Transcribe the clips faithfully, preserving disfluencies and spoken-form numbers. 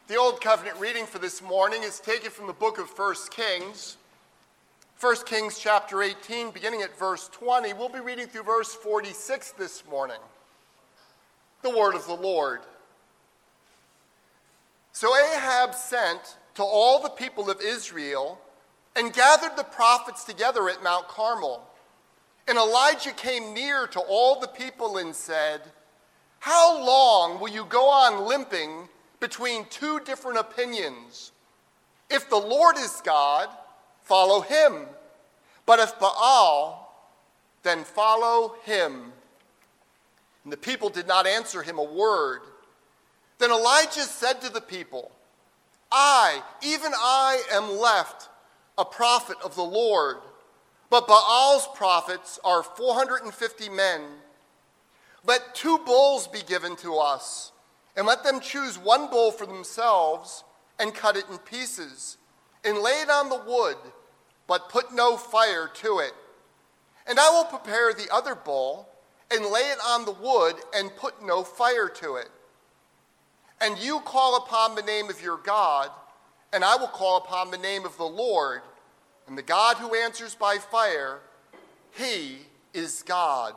The Old Covenant reading for this morning is taken from the book of First Kings. First Kings chapter eighteen, beginning at verse twenty. We'll be reading through verse forty-six this morning. The word of the Lord. So Ahab sent to all the people of Israel and gathered the prophets together at Mount Carmel. And Elijah came near to all the people and said, "How long will you go on limping between two different opinions? If the Lord is God, follow him. But if Baal, then follow him." And the people did not answer him a word. Then Elijah said to the people, I, even I, am left a prophet of the Lord, but Baal's prophets are four hundred fifty men. Let two bulls be given to us, and let them choose one bull for themselves and cut it in pieces, and lay it on the wood, but put no fire to it. And I will prepare the other bull and lay it on the wood and put no fire to it. And you call upon the name of your God, and I will call upon the name of the Lord, and the God who answers by fire, he is God.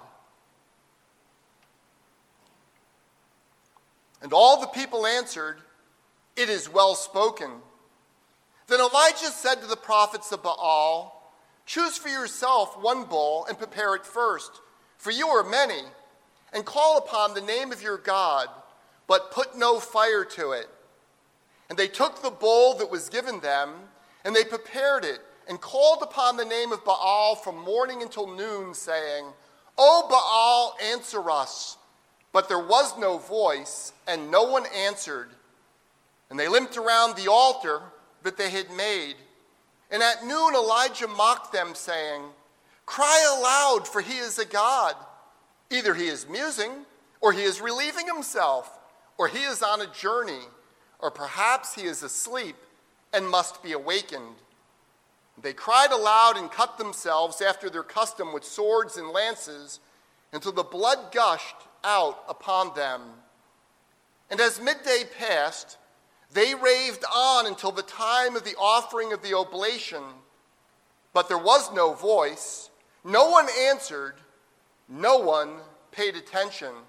And all the people answered, "It is well spoken." Then Elijah said to the prophets of Baal, "Choose for yourself one bull and prepare it first, for you are many, and call upon the name of your God, but put no fire to it." And they took the bull that was given them, and they prepared it, and called upon the name of Baal from morning until noon, saying, "O Baal, answer us." But there was no voice, and no one answered. And they limped around the altar that they had made. And at noon Elijah mocked them, saying, "Cry aloud, for he is a god. Either he is musing, or he is relieving himself, or he is on a journey, or perhaps he is asleep and must be awakened." They cried aloud and cut themselves after their custom with swords and lances, until the blood gushed out upon them. And as midday passed, they raved on until the time of the offering of the oblation. But there was no voice, no one answered, no one paid attention.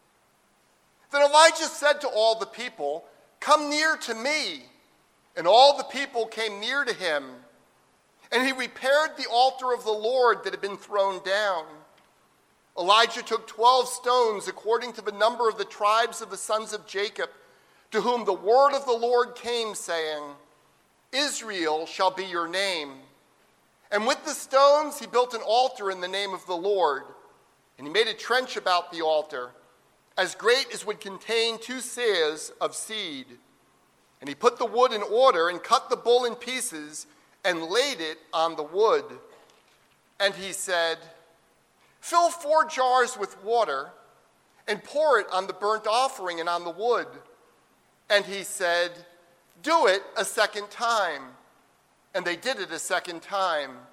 Then Elijah said to all the people, "Come near to me." And all the people came near to him. And he repaired the altar of the Lord that had been thrown down. Elijah took twelve stones according to the number of the tribes of the sons of Jacob, to whom the word of the Lord came, saying, "Israel shall be your name." And with the stones he built an altar in the name of the Lord. And he made a trench about the altar, as great as would contain two seahs of seed. And he put the wood in order and cut the bull in pieces and laid it on the wood. And he said, "Fill four jars with water and pour it on the burnt offering and on the wood." And he said, "Do it a second time." And they did it a second time.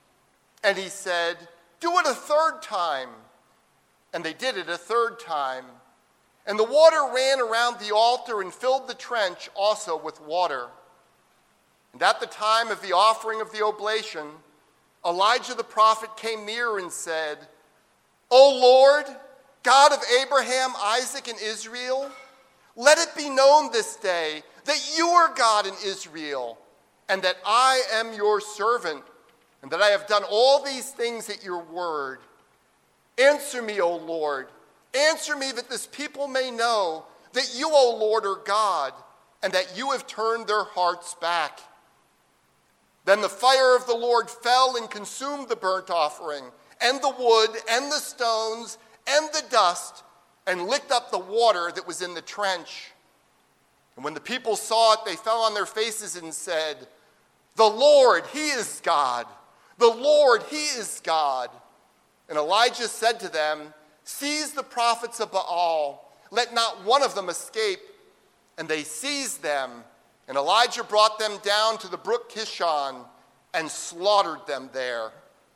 And he said, "Do it a third time." And they did it a third time. And the water ran around the altar and filled the trench also with water. And at the time of the offering of the oblation, Elijah the prophet came near and said, "O Lord, God of Abraham, Isaac, and Israel, let it be known this day that you are God in Israel, and that I am your servant, and that I have done all these things at your word. Answer me, O Lord, answer me, that this people may know that you, O Lord, are God, and that you have turned their hearts back." Then the fire of the Lord fell and consumed the burnt offering, and the wood, and the stones, and the dust, and licked up the water that was in the trench. And when the people saw it, they fell on their faces and said, "The Lord, he is God. The Lord, he is God." And Elijah said to them, "Seize the prophets of Baal. Let not one of them escape." And they seized them. And Elijah brought them down to the brook Kishon and slaughtered them there.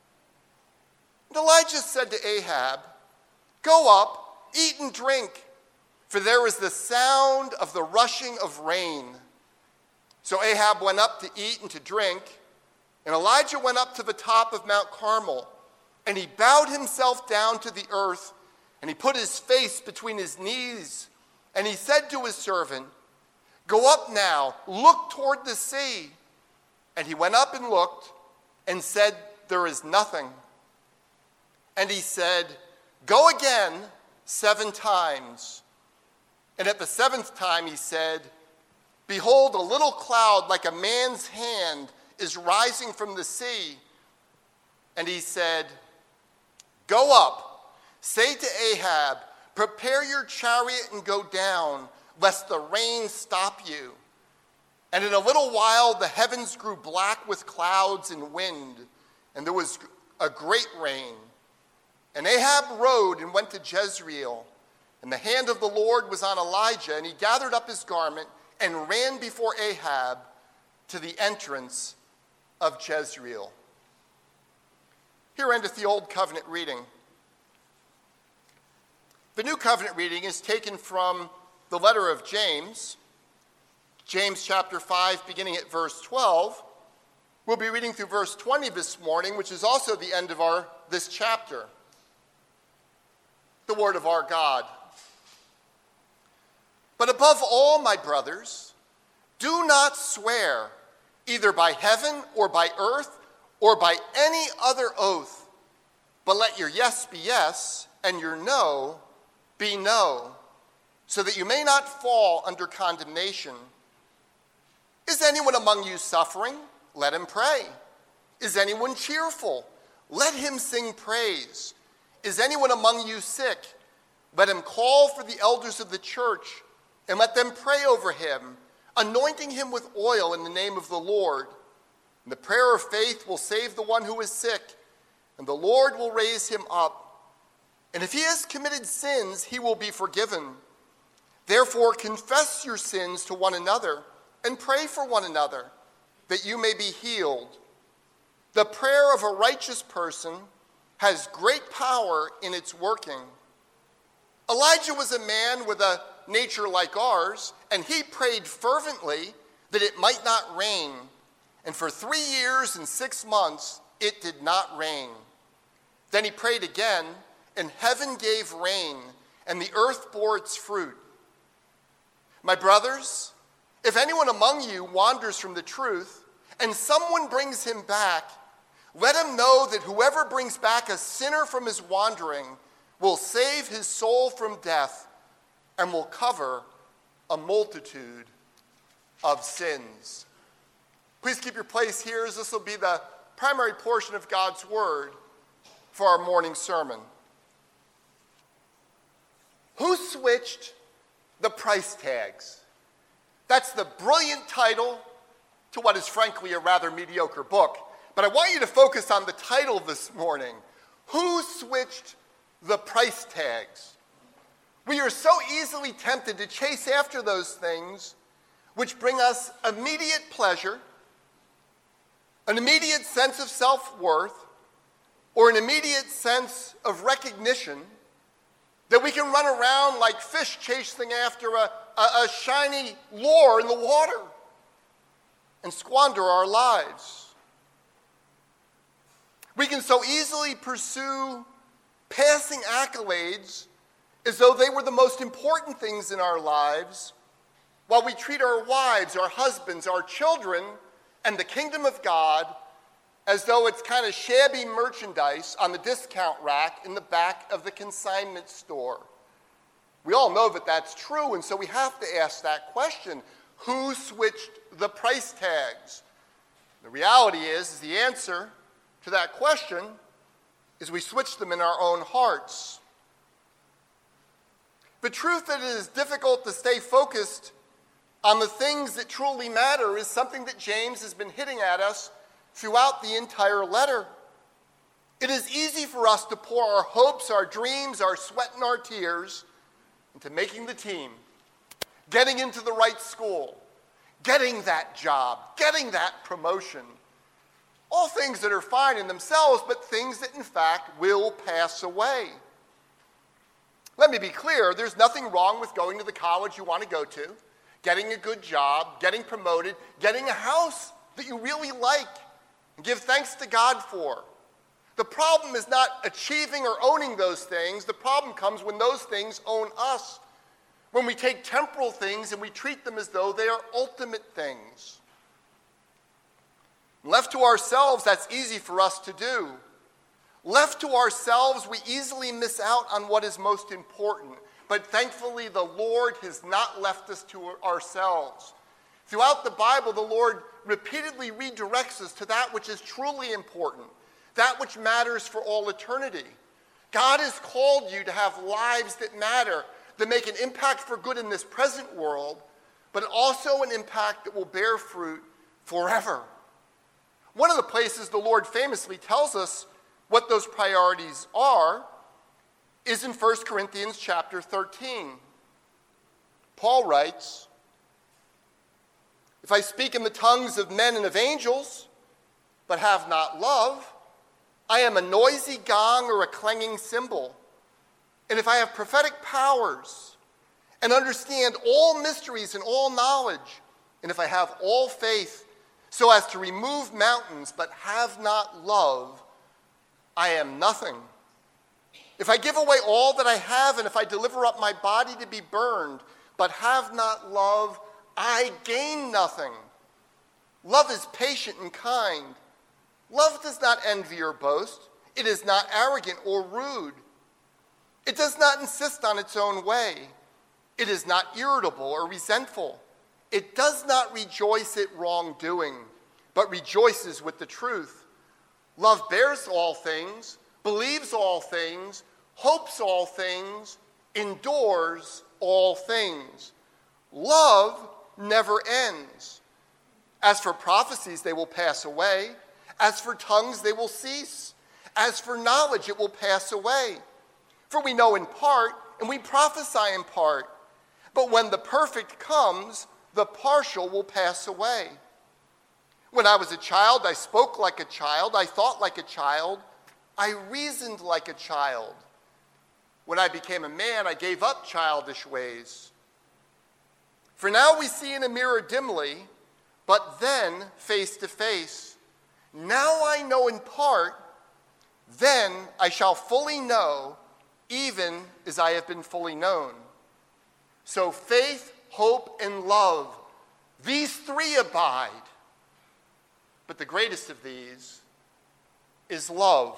And Elijah said to Ahab, "Go up, eat and drink, for there is the sound of the rushing of rain." So Ahab went up to eat and to drink, and Elijah went up to the top of Mount Carmel, and he bowed himself down to the earth, and he put his face between his knees, and he said to his servant, "Go up now, look toward the sea." And he went up and looked, and said, "There is nothing." And he said, "Go again seven times." And at the seventh time he said, "Behold, a little cloud like a man's hand is rising from the sea." And he said, "Go up, say to Ahab, prepare your chariot and go down, lest the rain stop you." And in a little while the heavens grew black with clouds and wind, and there was a great rain. And Ahab rode and went to Jezreel, and the hand of the Lord was on Elijah, and he gathered up his garment and ran before Ahab to the entrance of Jezreel. Here endeth the Old Covenant reading. The New Covenant reading is taken from the letter of James, James chapter five, beginning at verse twelve. We'll be reading through verse twenty this morning, which is also the end of our this chapter. The word of our God. "But above all, my brothers, do not swear, either by heaven or by earth or by any other oath, but let your yes be yes and your no be no, so that you may not fall under condemnation. Is anyone among you suffering? Let him pray. Is anyone cheerful? Let him sing praise. Is anyone among you sick? Let him call for the elders of the church, and let them pray over him, anointing him with oil in the name of the Lord. And the prayer of faith will save the one who is sick, and the Lord will raise him up. And if he has committed sins, he will be forgiven. Therefore, confess your sins to one another, and pray for one another, that you may be healed. The prayer of a righteous person has great power in its working. Elijah was a man with a nature like ours, and he prayed fervently that it might not rain. And for three years and six months, it did not rain. Then he prayed again, and heaven gave rain, and the earth bore its fruit. My brothers, if anyone among you wanders from the truth, and someone brings him back, let him know that whoever brings back a sinner from his wandering will save his soul from death and will cover a multitude of sins. Please keep your place here, as this will be the primary portion of God's word for our morning sermon. Who switched the price tags? That's the brilliant title to what is frankly a rather mediocre book. But I want you to focus on the title this morning. Who switched the price tags? We are so easily tempted to chase after those things which bring us immediate pleasure, an immediate sense of self-worth, or an immediate sense of recognition, that we can run around like fish chasing after a, a, a shiny lure in the water and squander our lives. We can so easily pursue passing accolades as though they were the most important things in our lives, while we treat our wives, our husbands, our children, and the kingdom of God as though it's kind of shabby merchandise on the discount rack in the back of the consignment store. We all know that that's true, and so we have to ask that question. Who switched the price tags? The reality is, is the answer to that question is we switched them in our own hearts. The truth that it is difficult to stay focused on the things that truly matter is something that James has been hitting at us throughout the entire letter. It is easy for us to pour our hopes, our dreams, our sweat, and our tears into making the team, getting into the right school, getting that job, getting that promotion. All things that are fine in themselves, but things that in fact will pass away. Let me be clear, there's nothing wrong with going to the college you want to go to, getting a good job, getting promoted, getting a house that you really like and give thanks to God for. The problem is not achieving or owning those things. The problem comes when those things own us. When we take temporal things and we treat them as though they are ultimate things. Left to ourselves, that's easy for us to do. Left to ourselves, we easily miss out on what is most important. But thankfully, the Lord has not left us to ourselves. Throughout the Bible, the Lord repeatedly redirects us to that which is truly important, that which matters for all eternity. God has called you to have lives that matter, that make an impact for good in this present world, but also an impact that will bear fruit forever. One of the places the Lord famously tells us what those priorities are is in First Corinthians chapter thirteen. Paul writes, "If I speak in the tongues of men and of angels, but have not love, I am a noisy gong or a clanging cymbal. And if I have prophetic powers and understand all mysteries and all knowledge, and if I have all faith so as to remove mountains but have not love, I am nothing. If I give away all that I have, and if I deliver up my body to be burned but have not love, I gain nothing. Love is patient and kind. Love does not envy or boast. It is not arrogant or rude. It does not insist on its own way. It is not irritable or resentful. It does not rejoice at wrongdoing, but rejoices with the truth. Love bears all things, believes all things, hopes all things, endures all things. Love never ends. As for prophecies, they will pass away. As for tongues, they will cease. As for knowledge, it will pass away. For we know in part, and we prophesy in part. But when the perfect comes, the partial will pass away. When I was a child, I spoke like a child. I thought like a child. I reasoned like a child. When I became a man, I gave up childish ways. For now we see in a mirror dimly, but then face to face. Now I know in part, then I shall fully know, even as I have been fully known. So faith, hope, and love, these three abide. But the greatest of these is love.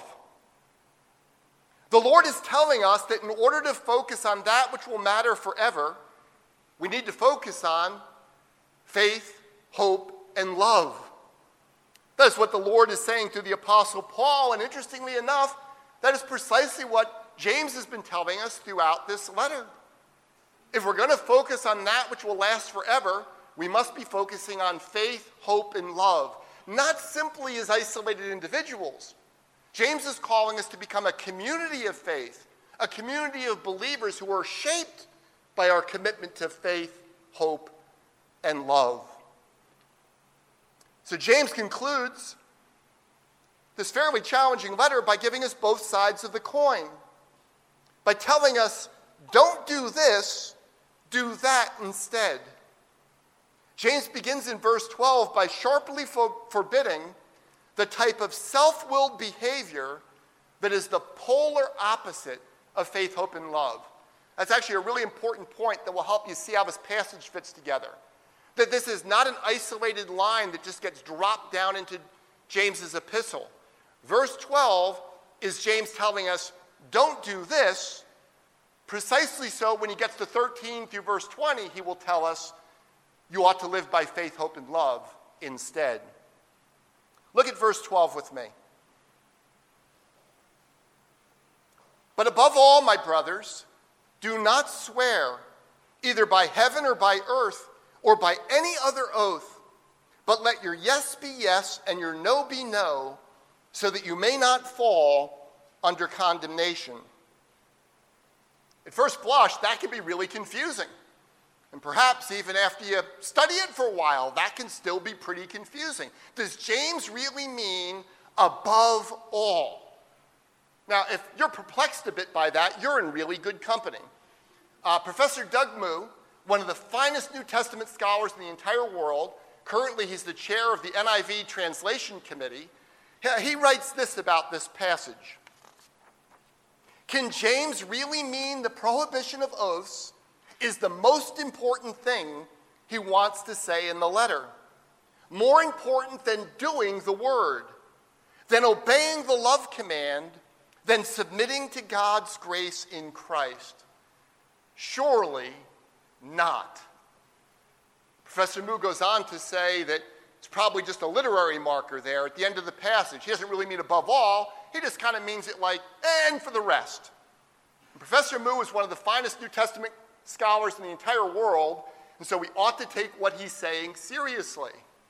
The Lord is telling us that in order to focus on that which will matter forever, we need to focus on faith, hope, and love. That's what the Lord is saying through the Apostle Paul, and interestingly enough, that is precisely what James has been telling us throughout this letter. If we're going to focus on that which will last forever, we must be focusing on faith, hope, and love, not simply as isolated individuals. James is calling us to become a community of faith, a community of believers who are shaped by our commitment to faith, hope, and love. So James concludes this fairly challenging letter by giving us both sides of the coin, by telling us, don't do this, do that instead. James begins in verse twelve by sharply for- forbidding the type of self-willed behavior that is the polar opposite of faith, hope, and love. That's actually a really important point that will help you see how this passage fits together. That this is not an isolated line that just gets dropped down into James's epistle. Verse twelve is James telling us, don't do this. Precisely so, when he gets to thirteen through verse twenty, he will tell us, you ought to live by faith, hope, and love instead. Look at verse twelve with me. But above all, my brothers, do not swear, either by heaven or by earth, or by any other oath, but let your yes be yes and your no be no, so that you may not fall under condemnation. At first blush, that can be really confusing. And perhaps even after you study it for a while, that can still be pretty confusing. Does James really mean above all? Now, if you're perplexed a bit by that, you're in really good company. Uh, Professor Doug Moo one of the finest New Testament scholars in the entire world. Currently, he's the chair of the N I V Translation Committee. He writes this about this passage. Can James really mean the prohibition of oaths is the most important thing he wants to say in the letter? More important than doing the word, than obeying the love command, than submitting to God's grace in Christ? Surely not. Professor Moo goes on to say that it's probably just a literary marker there at the end of the passage. He doesn't really mean above all. He just kind of means it like, and for the rest. And Professor Moo is one of the finest New Testament scholars in the entire world, and so we ought to take what he's saying seriously.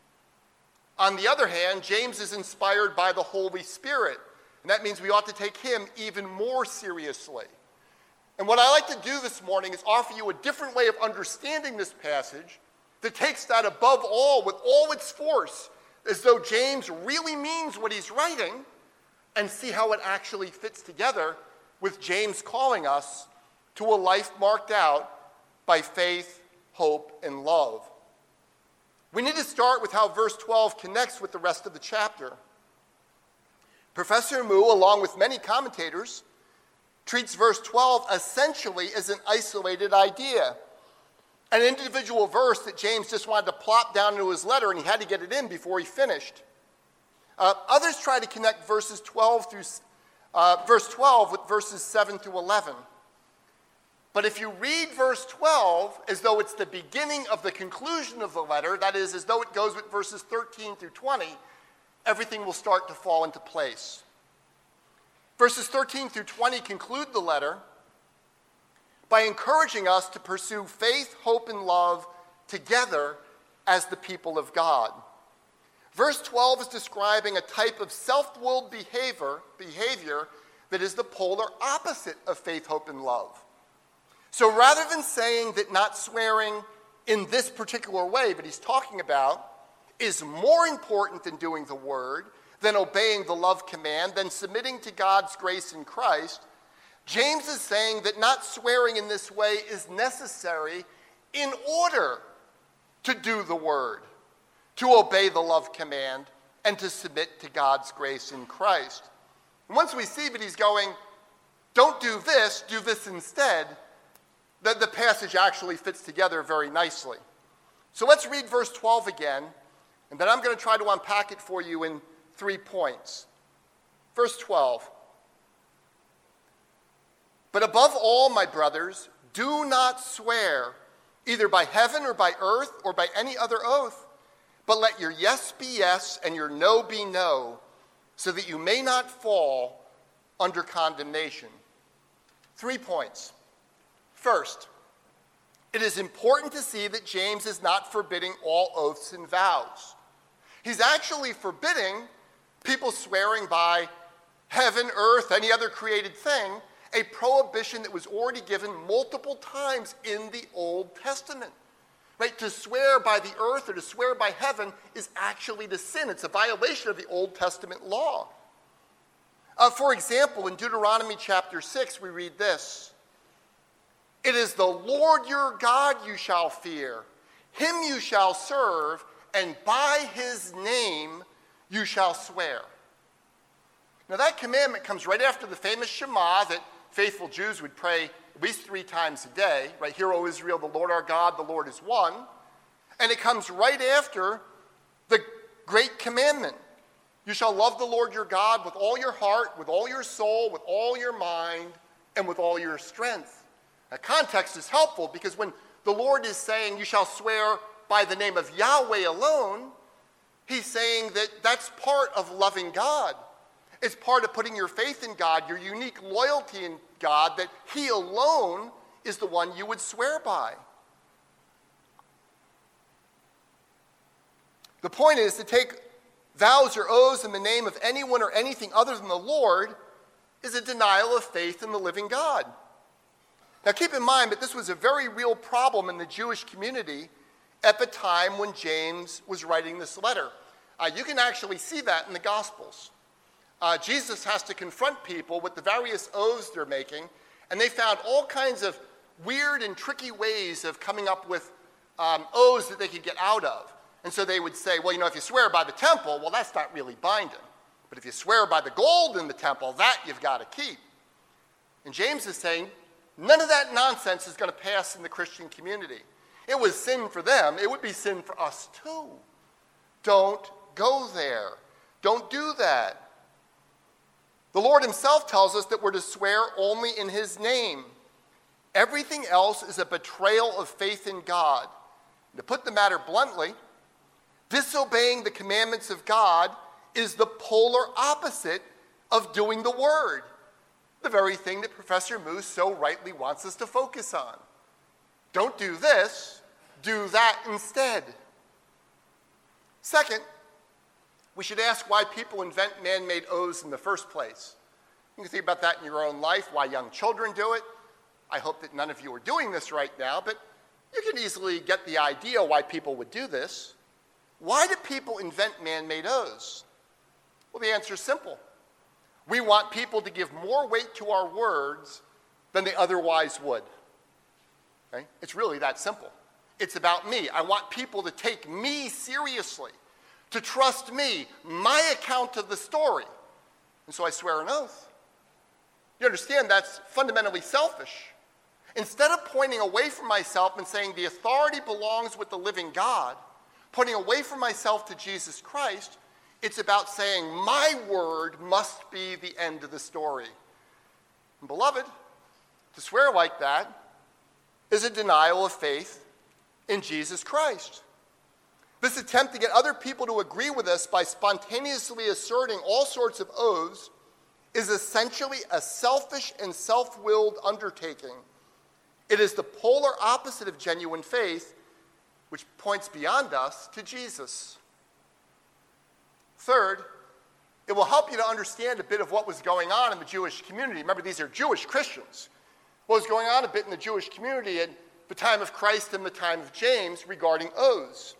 On the other hand, James is inspired by the Holy Spirit, and that means we ought to take him even more seriously. And what I like to do this morning is offer you a different way of understanding this passage that takes that above all with all its force, as though James really means what he's writing, and see how it actually fits together with James calling us to a life marked out by faith, hope, and love. We need to start with how verse twelve connects with the rest of the chapter. Professor Moo, along with many commentators, treats verse twelve essentially as an isolated idea, an individual verse that James just wanted to plop down into his letter, and he had to get it in before he finished. Uh, others try to connect verses twelve through uh, verse twelve with verses seven through eleven. But if you read verse twelve as though it's the beginning of the conclusion of the letter, that is, as though it goes with verses thirteen through twenty, everything will start to fall into place. Verses thirteen through twenty conclude the letter by encouraging us to pursue faith, hope, and love together as the people of God. Verse twelve is describing a type of self-willed behavior, behavior that is the polar opposite of faith, hope, and love. So rather than saying that not swearing in this particular way, but he's talking about, is more important than doing the word, than obeying the love command, than submitting to God's grace in Christ, James is saying that not swearing in this way is necessary in order to do the word, to obey the love command, and to submit to God's grace in Christ. And once we see that he's going, don't do this, do this instead, that the passage actually fits together very nicely. So let's read verse twelve again, and then I'm going to try to unpack it for you in three points. Verse twelve. But above all, my brothers, do not swear, either by heaven or by earth or by any other oath, but let your yes be yes and your no be no, so that you may not fall under condemnation. Three points. First, it is important to see that James is not forbidding all oaths and vows. He's actually forbidding people swearing by heaven, earth, any other created thing, a prohibition that was already given multiple times in the Old Testament. Right? To swear by the earth or to swear by heaven is actually to sin. It's a violation of the Old Testament law. Uh, for example, in Deuteronomy chapter six, we read this. It is the Lord your God you shall fear. Him you shall serve, and by his name you shall swear. Now that commandment comes right after the famous Shema that faithful Jews would pray at least three times a day, right? Hear, O Israel, the Lord our God, the Lord is one. And it comes right after the great commandment. You shall love the Lord your God with all your heart, with all your soul, with all your mind, and with all your strength. Now, context is helpful because when the Lord is saying you shall swear by the name of Yahweh alone, he's saying that that's part of loving God. It's part of putting your faith in God, your unique loyalty in God, that he alone is the one you would swear by. The point is to take vows or oaths in the name of anyone or anything other than the Lord is a denial of faith in the living God. Now keep in mind that this was a very real problem in the Jewish community at the time when James was writing this letter. Uh, you can actually see that in the Gospels. Uh, Jesus has to confront people with the various oaths they're making, and they found all kinds of weird and tricky ways of coming up with um, oaths that they could get out of. And so they would say, well, you know, if you swear by the temple, well, that's not really binding. But if you swear by the gold in the temple, that you've got to keep. And James is saying, none of that nonsense is going to pass in the Christian community. It was sin for them. It would be sin for us too. Don't go there. Don't do that. The Lord himself tells us that we're to swear only in his name. Everything else is a betrayal of faith in God. To put the matter bluntly, disobeying the commandments of God is the polar opposite of doing the word, the very thing that Professor Moose so rightly wants us to focus on. Don't do this, do that instead. Second, we should ask why people invent man-made oaths in the first place. You can think about that in your own life, why young children do it. I hope that none of you are doing this right now, but you can easily get the idea why people would do this. Why do people invent man-made oaths? Well, the answer is simple. We want people to give more weight to our words than they otherwise would. Okay? It's really that simple. It's about me. I want people to take me seriously, to trust me, my account of the story. And so I swear an oath. You understand that's fundamentally selfish. Instead of pointing away from myself and saying the authority belongs with the living God, pointing away from myself to Jesus Christ, it's about saying my word must be the end of the story. And beloved, to swear like that is a denial of faith in Jesus Christ. This attempt to get other people to agree with us by spontaneously asserting all sorts of oaths is essentially a selfish and self-willed undertaking. It is the polar opposite of genuine faith, which points beyond us to Jesus. Third, it will help you to understand a bit of what was going on in the Jewish community. Remember, these are Jewish Christians. What was going on a bit in the Jewish community at the time of Christ and the time of James regarding oaths.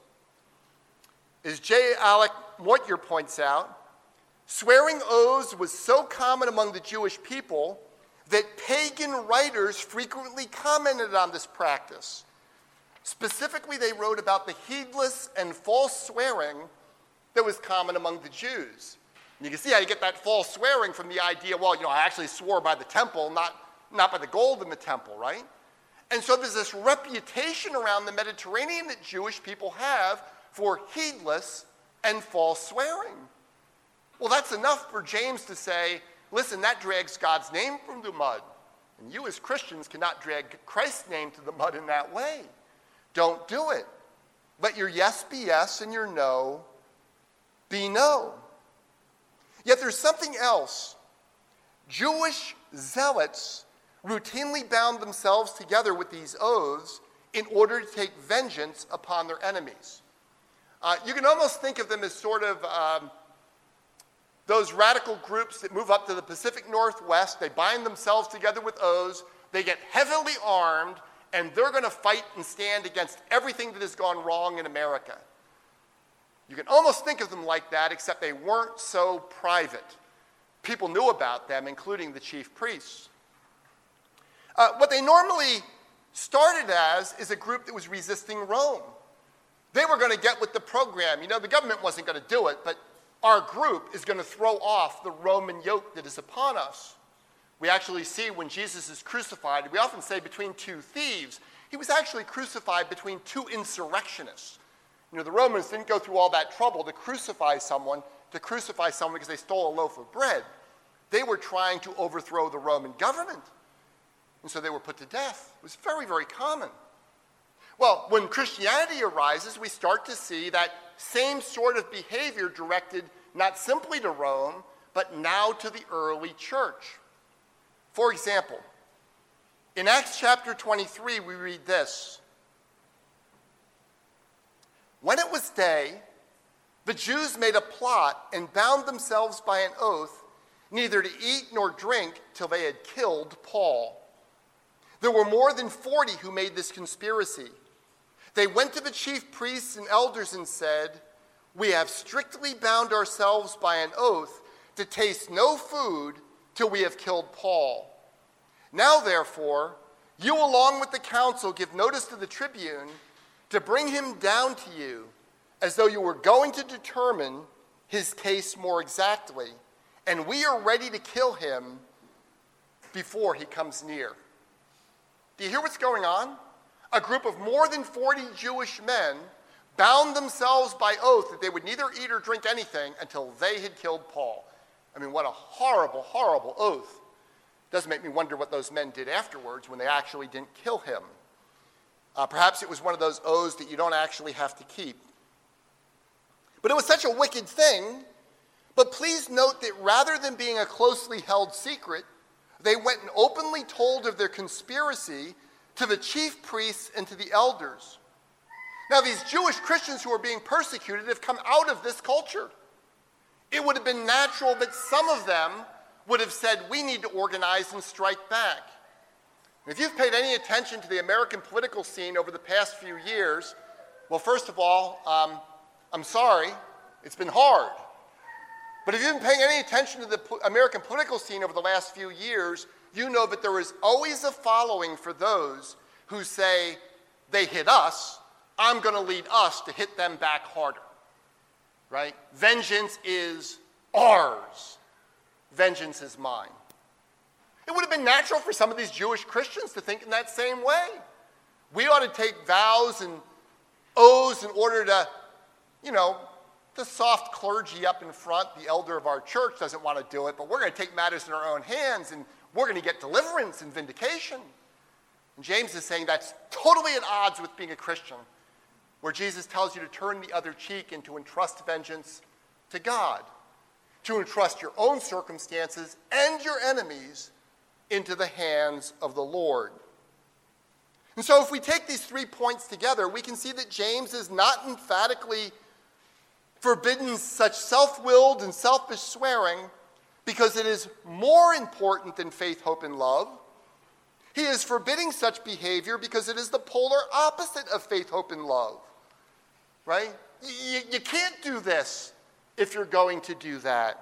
As J. Alec Mortier points out, swearing oaths was so common among the Jewish people that pagan writers frequently commented on this practice. Specifically, they wrote about the heedless and false swearing that was common among the Jews. And you can see how you get that false swearing from the idea, well, you know, I actually swore by the temple, not, not by the gold in the temple, right? And so there's this reputation around the Mediterranean that Jewish people have for heedless and false swearing. Well, that's enough for James to say, listen, that drags God's name from the mud. And you as Christians cannot drag Christ's name to the mud in that way. Don't do it. Let your yes be yes and your no be no. Yet there's something else. Jewish zealots routinely bound themselves together with these oaths in order to take vengeance upon their enemies. Uh, you can almost think of them as sort of um, those radical groups that move up to the Pacific Northwest. They bind themselves together with oaths. They get heavily armed, and they're going to fight and stand against everything that has gone wrong in America. You can almost think of them like that, except they weren't so private. People knew about them, including the chief priests. Uh, what they normally started as is a group that was resisting Rome. They were going to get with the program. You know, the government wasn't going to do it, but our group is going to throw off the Roman yoke that is upon us. We actually see when Jesus is crucified, we often say between two thieves. He was actually crucified between two insurrectionists. You know, the Romans didn't go through all that trouble to crucify someone, to crucify someone because they stole a loaf of bread. They were trying to overthrow the Roman government. And so they were put to death. It was very, very common. Well, when Christianity arises, we start to see that same sort of behavior directed not simply to Rome, but now to the early church. For example, in Acts chapter twenty-three, we read this. When it was day, the Jews made a plot and bound themselves by an oath neither to eat nor drink till they had killed Paul. There were more than forty who made this conspiracy. They went to the chief priests and elders and said, "We have strictly bound ourselves by an oath to taste no food till we have killed Paul. Now, therefore, You, along with the council, give notice to the tribune to bring him down to you, as though you were going to determine his case more exactly, and we are ready to kill him before he comes near." Do you hear what's going on? A group of more than forty Jewish men bound themselves by oath that they would neither eat or drink anything until they had killed Paul. I mean, what a horrible, horrible oath. It does make me wonder what those men did afterwards when they actually didn't kill him. Uh, perhaps it was one of those oaths that you don't actually have to keep. But it was such a wicked thing. But please note that rather than being a closely held secret, they went and openly told of their conspiracy to the chief priests and to the elders. Now, these Jewish Christians who are being persecuted have come out of this culture. It would have been natural that some of them would have said, we need to organize and strike back. If you've paid any attention to the American political scene over the past few years, well, first of all, um, I'm sorry, it's been hard. But if you've been paying any attention to the American political scene over the last few years, you know that there is always a following for those who say, they hit us, I'm going to lead us to hit them back harder. Right? Vengeance is ours. Vengeance is mine. It would have been natural for some of these Jewish Christians to think in that same way. We ought to take vows and oaths in order to, you know, the soft clergy up in front, the elder of our church doesn't want to do it, but we're going to take matters in our own hands and we're going to get deliverance and vindication. And James is saying that's totally at odds with being a Christian, where Jesus tells you to turn the other cheek and to entrust vengeance to God, to entrust your own circumstances and your enemies into the hands of the Lord. And so if we take these three points together, we can see that James is not emphatically forbidden such self-willed and selfish swearing because it is more important than faith, hope, and love. He is forbidding such behavior because it is the polar opposite of faith, hope, and love. Right? You, you can't do this if you're going to do that.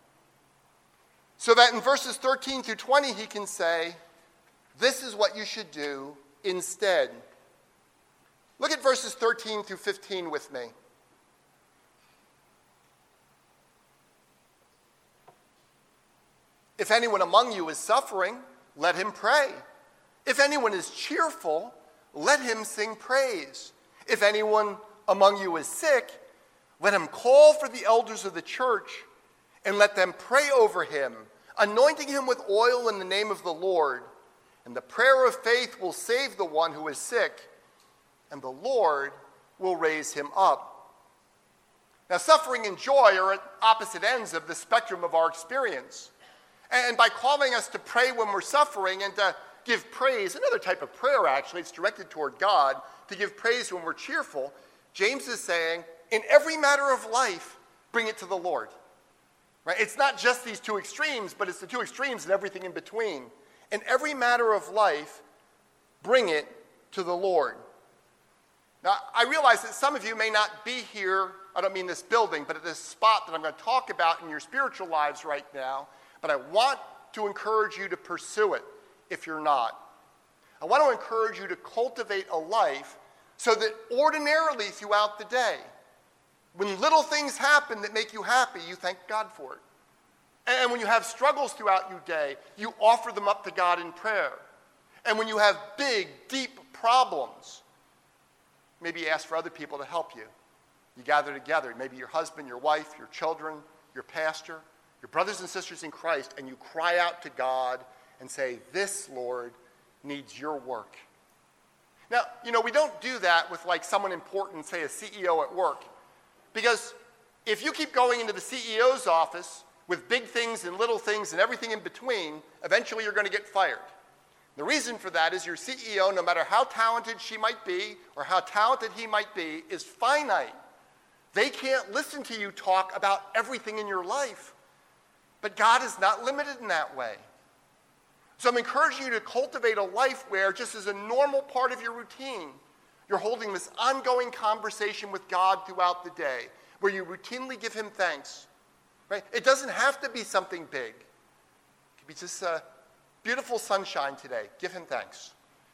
So that in verses thirteen through twenty, he can say, this is what you should do instead. Look at verses thirteen through fifteen with me. If anyone among you is suffering, let him pray. If anyone is cheerful, let him sing praise. If anyone among you is sick, let him call for the elders of the church and let them pray over him, anointing him with oil in the name of the Lord. And the prayer of faith will save the one who is sick, and the Lord will raise him up. Now, suffering and joy are at opposite ends of the spectrum of our experience. And by calling us to pray when we're suffering and to give praise, another type of prayer actually, it's directed toward God, to give praise when we're cheerful, James is saying, in every matter of life, bring it to the Lord. Right? It's not just these two extremes, but it's the two extremes and everything in between. In every matter of life, bring it to the Lord. Now, I realize that some of you may not be here, I don't mean this building, but at this spot that I'm going to talk about in your spiritual lives right now, but I want to encourage you to pursue it if you're not. I want to encourage you to cultivate a life so that ordinarily throughout the day, when little things happen that make you happy, you thank God for it. And when you have struggles throughout your day, you offer them up to God in prayer. And when you have big, deep problems, maybe you ask for other people to help you. You gather together, maybe your husband, your wife, your children, your pastor, your brothers and sisters in Christ, and you cry out to God and say, this, Lord, needs your work. Now, you know, we don't do that with like someone important, say a C E O at work. Because if you keep going into the C E O's office with big things and little things and everything in between, eventually you're going to get fired. The reason for that is your C E O, no matter how talented she might be or how talented he might be, is finite. They can't listen to you talk about everything in your life. But God is not limited in that way. So I'm encouraging you to cultivate a life where, just as a normal part of your routine, you're holding this ongoing conversation with God throughout the day, where you routinely give him thanks. Right? It doesn't have to be something big. It could be just a beautiful sunshine today. Give him thanks.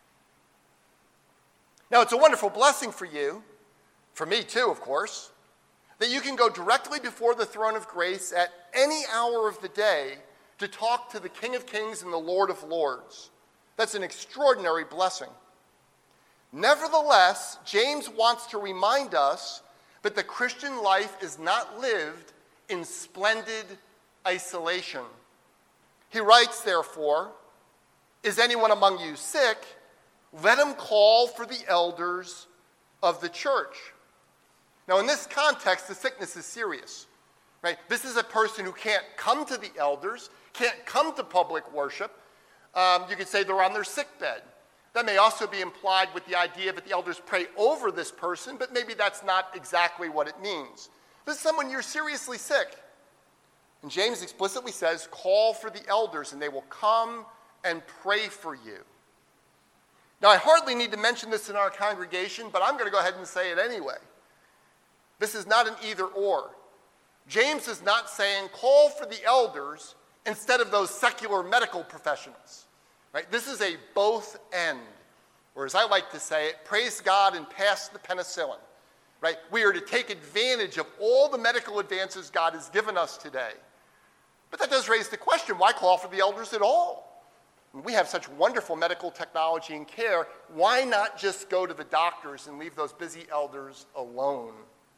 Now, it's a wonderful blessing for you, for me too, of course, that you can go directly before the throne of grace at any hour of the day to talk to the King of Kings and the Lord of Lords. That's an extraordinary blessing. Nevertheless, James wants to remind us that the Christian life is not lived in splendid isolation. He writes, therefore, "Is anyone among you sick? Let him call for the elders of the church." Now, in this context, the sickness is serious, right? This is a person who can't come to the elders, can't come to public worship. Um, you could say they're on their sick bed. That may also be implied with the idea that the elders pray over this person, but maybe that's not exactly what it means. This is someone you're seriously sick. And James explicitly says, call for the elders and they will come and pray for you. Now, I hardly need to mention this in our congregation, but I'm going to go ahead and say it anyway. This is not an either or. James is not saying call for the elders instead of those secular medical professionals. Right? This is a both and, or as I like to say it, praise God and pass the penicillin. Right? We are to take advantage of all the medical advances God has given us today. But that does raise the question, why call for the elders at all? We have such wonderful medical technology and care. Why not just go to the doctors and leave those busy elders alone?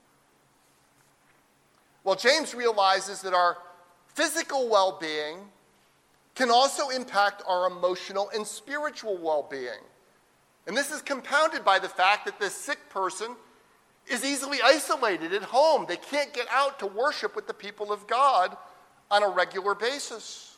Well, James realizes that our physical well-being can also impact our emotional and spiritual well-being. And this is compounded by the fact that this sick person is easily isolated at home. They can't get out to worship with the people of God on a regular basis.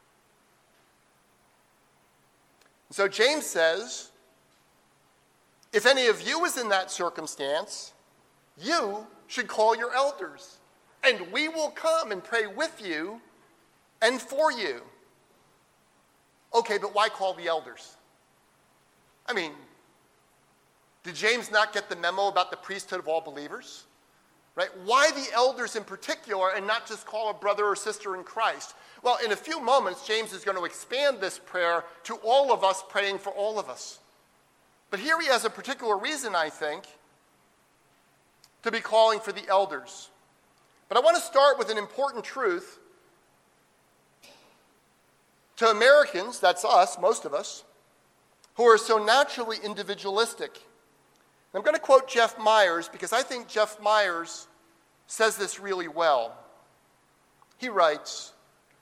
So James says, if any of you is in that circumstance, you should call your elders, and we will come and pray with you and for you. Okay, but why call the elders? I mean, did James not get the memo about the priesthood of all believers? Right? Why the elders in particular and not just call a brother or sister in Christ? Well, in a few moments, James is going to expand this prayer to all of us praying for all of us. But here he has a particular reason, I think, to be calling for the elders. But I want to start with an important truth. To Americans, that's us, most of us, who are so naturally individualistic. I'm going to quote Jeff Myers because I think Jeff Myers says this really well. He writes,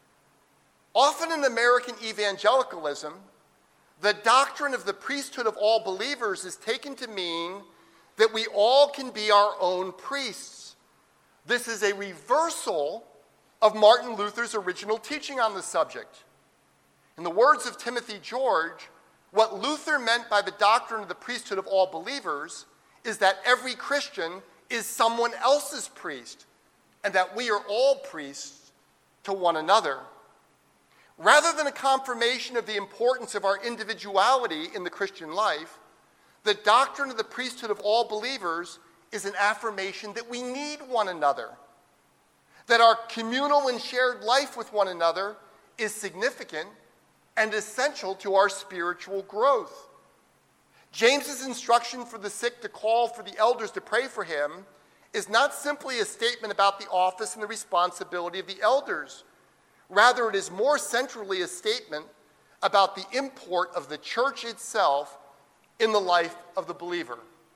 often in American evangelicalism, the doctrine of the priesthood of all believers is taken to mean that we all can be our own priests. This is a reversal of Martin Luther's original teaching on the subject. In the words of Timothy George, what Luther meant by the doctrine of the priesthood of all believers is that every Christian is someone else's priest, and that we are all priests to one another. Rather than a confirmation of the importance of our individuality in the Christian life, the doctrine of the priesthood of all believers is an affirmation that we need one another, that our communal and shared life with one another is significant and essential to our spiritual growth. James's instruction for the sick to call for the elders to pray for him is not simply a statement about the office and the responsibility of the elders. Rather, it is more centrally a statement about the import of the church itself in the life of the believer.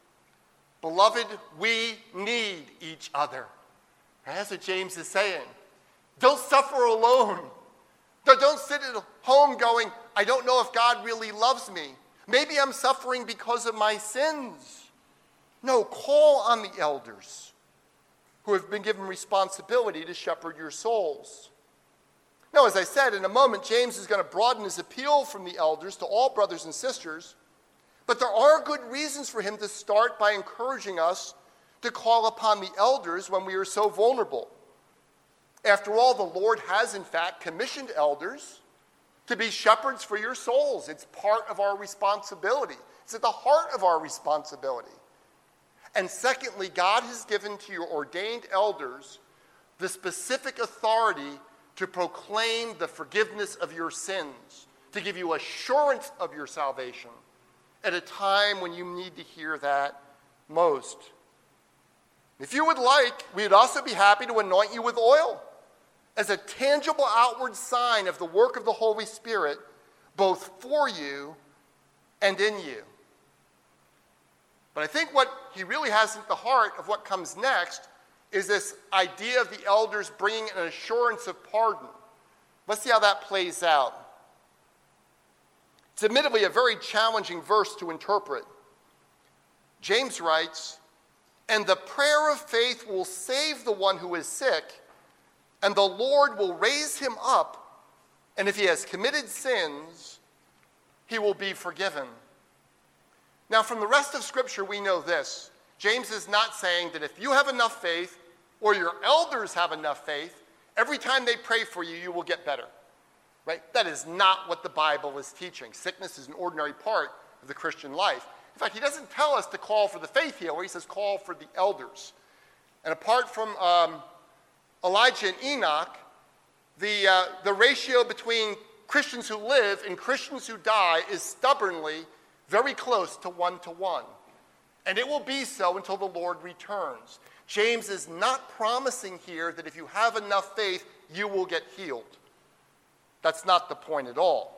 Beloved, we need each other. That's what James is saying. Don't suffer alone. Don't sit at home going, I don't know if God really loves me. Maybe I'm suffering because of my sins. No, call on the elders who have been given responsibility to shepherd your souls. Now, as I said, in a moment, James is going to broaden his appeal from the elders to all brothers and sisters, but there are good reasons for him to start by encouraging us to call upon the elders when we are so vulnerable. After all, the Lord has, in fact, commissioned elders to be shepherds for your souls. It's part of our responsibility. It's at the heart of our responsibility. And secondly, God has given to your ordained elders the specific authority to proclaim the forgiveness of your sins, to give you assurance of your salvation, at a time when you need to hear that most. If you would like, we'd also be happy to anoint you with oil as a tangible outward sign of the work of the Holy Spirit, both for you and in you. But I think what he really has at the heart of what comes next is this idea of the elders bringing an assurance of pardon. Let's see how that plays out. It's admittedly a very challenging verse to interpret. James writes, "And the prayer of faith will save the one who is sick, and the Lord will raise him up, and if he has committed sins, he will be forgiven." Now, from the rest of Scripture, we know this. James is not saying that if you have enough faith, or your elders have enough faith, every time they pray for you, you will get better. Right? That is not what the Bible is teaching. Sickness is an ordinary part of the Christian life. In fact, he doesn't tell us to call for the faith healer. He says call for the elders. And apart from um, Elijah and Enoch, the, uh, the ratio between Christians who live and Christians who die is stubbornly very close to one to one. And it will be so until the Lord returns. James is not promising here that if you have enough faith, you will get healed. That's not the point at all.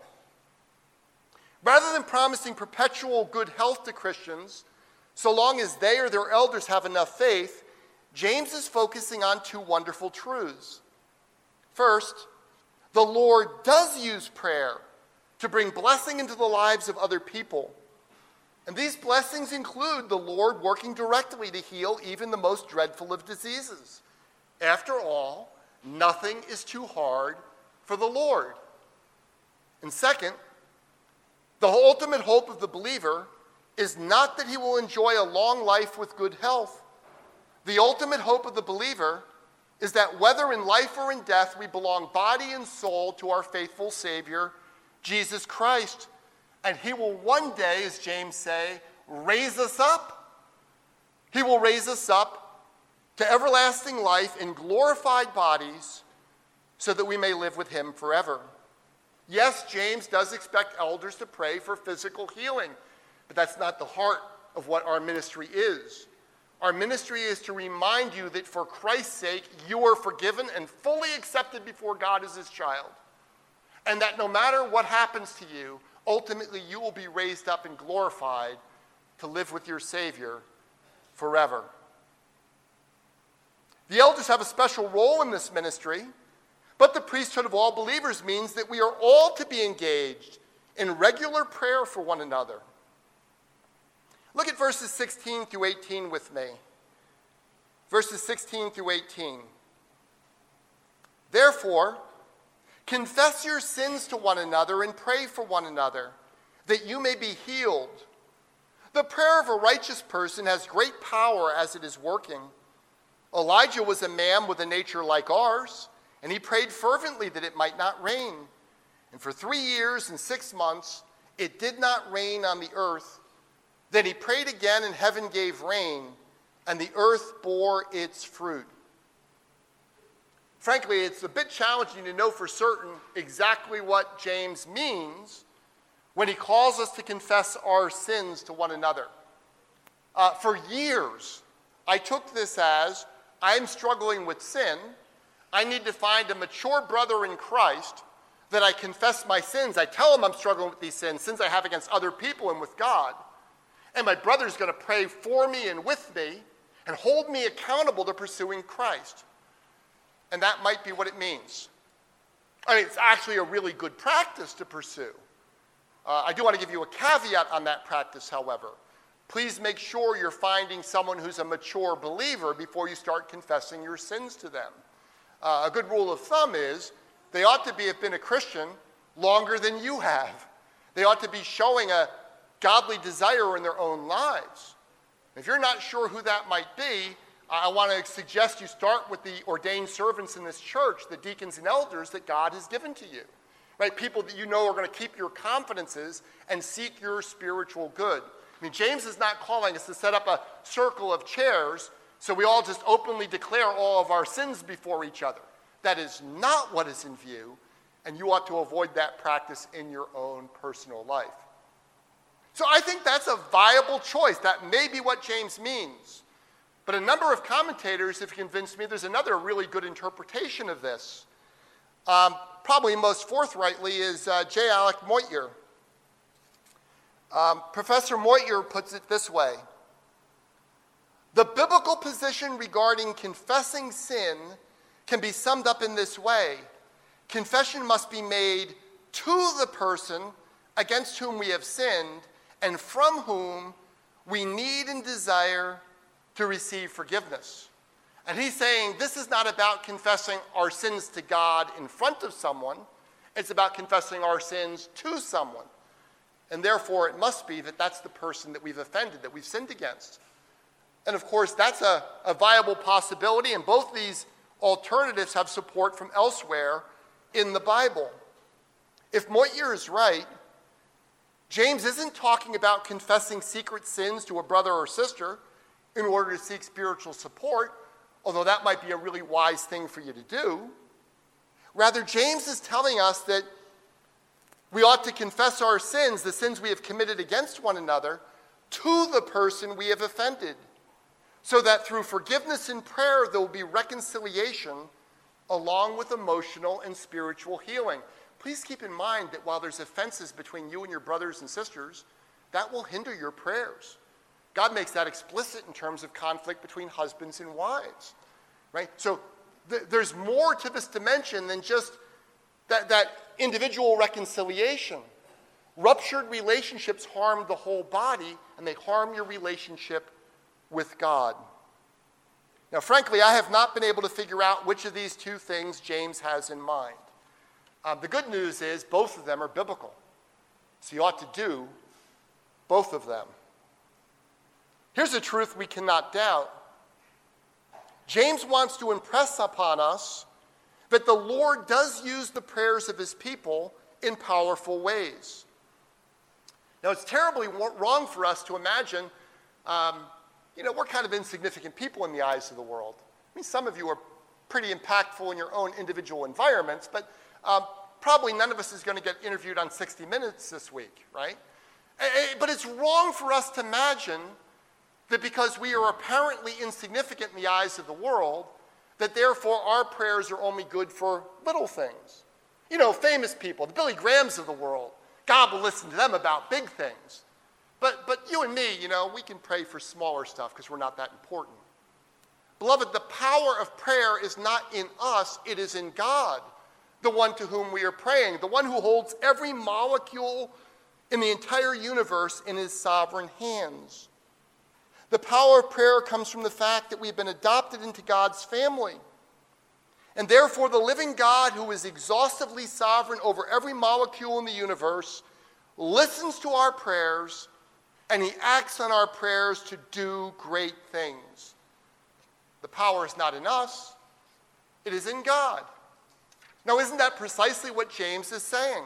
Rather than promising perpetual good health to Christians, so long as they or their elders have enough faith, James is focusing on two wonderful truths. First, the Lord does use prayer to bring blessing into the lives of other people. And these blessings include the Lord working directly to heal even the most dreadful of diseases. After all, nothing is too hard for the Lord. And second, the ultimate hope of the believer is not that he will enjoy a long life with good health. The ultimate hope of the believer is that whether in life or in death, we belong body and soul to our faithful Savior, Jesus Christ. And he will one day, as James say, raise us up. He will raise us up to everlasting life in glorified bodies so that we may live with him forever. Yes, James does expect elders to pray for physical healing, but that's not the heart of what our ministry is. Our ministry is to remind you that for Christ's sake, you are forgiven and fully accepted before God as his child. And that no matter what happens to you, ultimately you will be raised up and glorified to live with your Savior forever. The elders have a special role in this ministry, but the priesthood of all believers means that we are all to be engaged in regular prayer for one another. Look at verses sixteen through eighteen with me. Verses sixteen through eighteen. Therefore, confess your sins to one another and pray for one another, that you may be healed. The prayer of a righteous person has great power as it is working. Elijah was a man with a nature like ours, and he prayed fervently that it might not rain. And for three years and six months, it did not rain on the earth. Then he prayed again, and heaven gave rain, and the earth bore its fruit. Frankly, it's a bit challenging to know for certain exactly what James means when he calls us to confess our sins to one another. Uh, for years, I took this as, I'm struggling with sin. I need to find a mature brother in Christ that I confess my sins. I tell him I'm struggling with these sins, sins I have against other people and with God. And my brother's going to pray for me and with me and hold me accountable to pursuing Christ. And that might be what it means. I mean, it's actually a really good practice to pursue. Uh, I do want to give you a caveat on that practice, however. Please make sure you're finding someone who's a mature believer before you start confessing your sins to them. Uh, a good rule of thumb is they ought to be, have been a Christian longer than you have. They ought to be showing a godly desire in their own lives. If you're not sure who that might be, I want to suggest you start with the ordained servants in this church, the deacons and elders that God has given to you. Right? People that you know are going to keep your confidences and seek your spiritual good. I mean, James is not calling us to set up a circle of chairs so we all just openly declare all of our sins before each other. That is not what is in view, and you ought to avoid that practice in your own personal life. So I think that's a viable choice. That may be what James means. But a number of commentators have convinced me there's another really good interpretation of this. Um, probably most forthrightly is uh, J. Alec Motyer. Um, Professor Motyer puts it this way. The biblical position regarding confessing sin can be summed up in this way. Confession must be made to the person against whom we have sinned and from whom we need and desire to receive forgiveness. And he's saying this is not about confessing our sins to God in front of someone. It's about confessing our sins to someone. And therefore, it must be that that's the person that we've offended, that we've sinned against. And of course, that's a, a viable possibility, and both these alternatives have support from elsewhere in the Bible. If Motyer is right, James isn't talking about confessing secret sins to a brother or sister in order to seek spiritual support, although that might be a really wise thing for you to do. Rather, James is telling us that we ought to confess our sins, the sins we have committed against one another, to the person we have offended, so that through forgiveness and prayer there will be reconciliation along with emotional and spiritual healing. Please keep in mind that while there's offenses between you and your brothers and sisters, that will hinder your prayers. God makes that explicit in terms of conflict between husbands and wives, right? So th- there's more to this dimension than just that, that individual reconciliation. Ruptured relationships harm the whole body, and they harm your relationship with God. Now, frankly, I have not been able to figure out which of these two things James has in mind. Um, the good news is both of them are biblical. So you ought to do both of them. Here's a truth we cannot doubt. James wants to impress upon us that the Lord does use the prayers of his people in powerful ways. Now, it's terribly wrong for us to imagine, um, you know, we're kind of insignificant people in the eyes of the world. I mean, some of you are pretty impactful in your own individual environments, but um, probably none of us is going to get interviewed on sixty minutes this week, right? But it's wrong for us to imagine that because we are apparently insignificant in the eyes of the world, that therefore our prayers are only good for little things. You know, famous people, the Billy Grahams of the world, God will listen to them about big things. But, but you and me, you know, we can pray for smaller stuff because we're not that important. Beloved, the power of prayer is not in us, it is in God, the one to whom we are praying, the one who holds every molecule in the entire universe in his sovereign hands. The power of prayer comes from the fact that we've been adopted into God's family. And therefore, the living God, who is exhaustively sovereign over every molecule in the universe, listens to our prayers, and he acts on our prayers to do great things. The power is not in us, it is in God. Now, isn't that precisely what James is saying?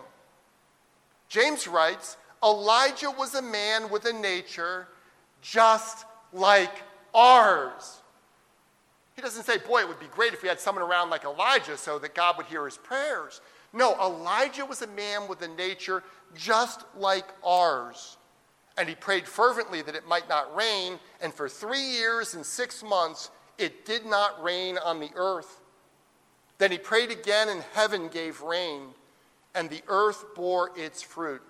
James writes, Elijah was a man with a nature just like ours. He doesn't say, boy, it would be great if we had someone around like Elijah so that God would hear his prayers. No, Elijah was a man with a nature just like ours. And he prayed fervently that it might not rain, and for three years and six months it did not rain on the earth. Then he prayed again, and heaven gave rain, and the earth bore its fruit.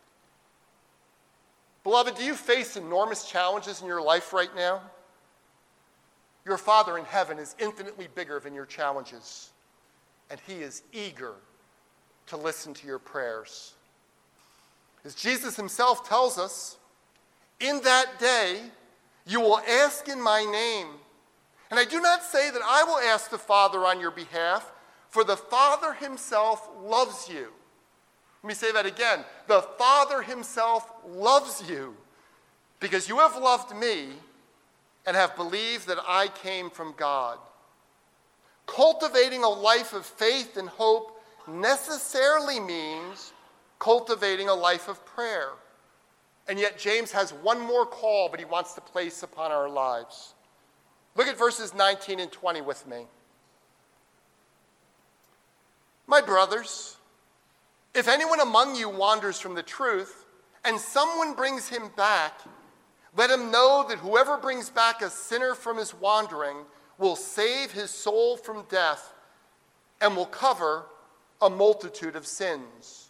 Beloved, do you face enormous challenges in your life right now? Your Father in heaven is infinitely bigger than your challenges, and he is eager to listen to your prayers. As Jesus himself tells us, in that day you will ask in my name. And I do not say that I will ask the Father on your behalf, for the Father himself loves you. Let me say that again. The Father himself loves you because you have loved me and have believed that I came from God. Cultivating a life of faith and hope necessarily means cultivating a life of prayer. And yet James has one more call that he wants to place upon our lives. Look at verses nineteen and twenty with me. My brothers, if anyone among you wanders from the truth and someone brings him back, let him know that whoever brings back a sinner from his wandering will save his soul from death and will cover a multitude of sins.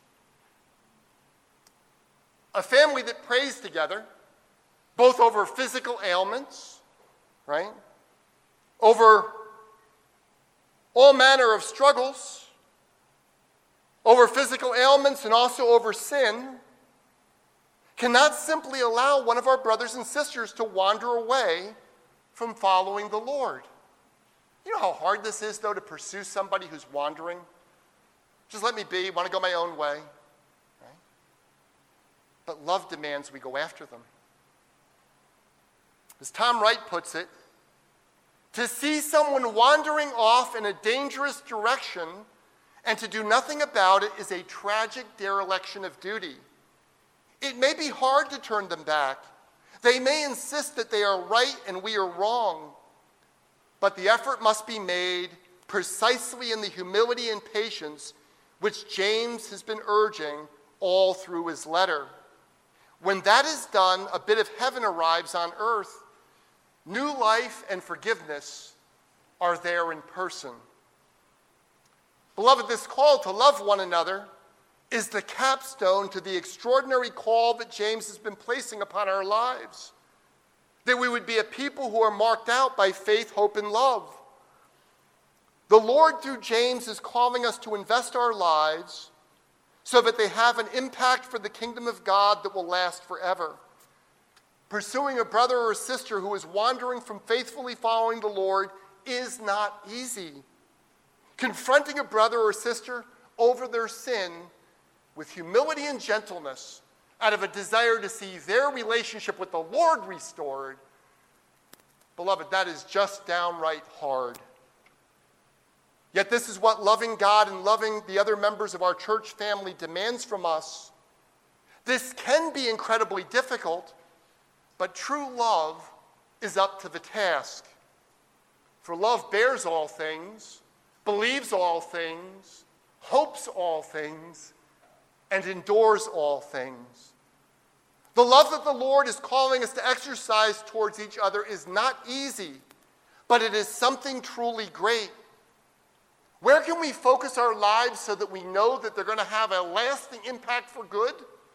A family that prays together, both over physical ailments, right? Over all manner of struggles, over physical ailments and also over sin, cannot simply allow one of our brothers and sisters to wander away from following the Lord. You know how hard this is, though, to pursue somebody who's wandering? Just let me be, want to go my own way. Right? But love demands we go after them. As Tom Wright puts it, to see someone wandering off in a dangerous direction and to do nothing about it is a tragic dereliction of duty. It may be hard to turn them back. They may insist that they are right and we are wrong. But the effort must be made precisely in the humility and patience which James has been urging all through his letter. When that is done, a bit of heaven arrives on earth. New life and forgiveness are there in person. Beloved, this call to love one another is the capstone to the extraordinary call that James has been placing upon our lives. That we would be a people who are marked out by faith, hope, and love. The Lord, through James, is calling us to invest our lives so that they have an impact for the kingdom of God that will last forever. Pursuing a brother or sister who is wandering from faithfully following the Lord is not easy. Confronting a brother or sister over their sin with humility and gentleness out of a desire to see their relationship with the Lord restored, beloved, that is just downright hard. Yet this is what loving God and loving the other members of our church family demands from us. This can be incredibly difficult, but true love is up to the task. For love bears all things, believes all things, hopes all things, and endures all things. The love that the Lord is calling us to exercise towards each other is not easy, but it is something truly great. Where can we focus our lives so that we know that they're going to have a lasting impact for good?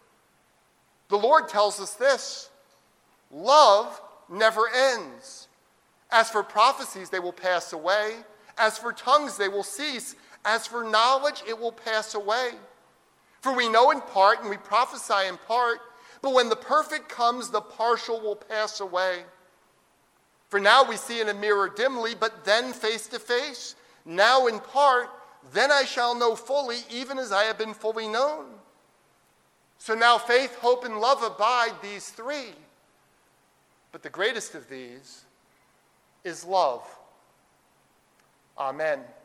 The Lord tells us this: love never ends. As for prophecies, they will pass away. As for tongues, they will cease. As for knowledge, it will pass away. For we know in part and we prophesy in part, but when the perfect comes, the partial will pass away. For now we see in a mirror dimly, but then face to face. Now in part, then I shall know fully, even as I have been fully known. So now faith, hope, and love abide, these three. But the greatest of these is love. Amen.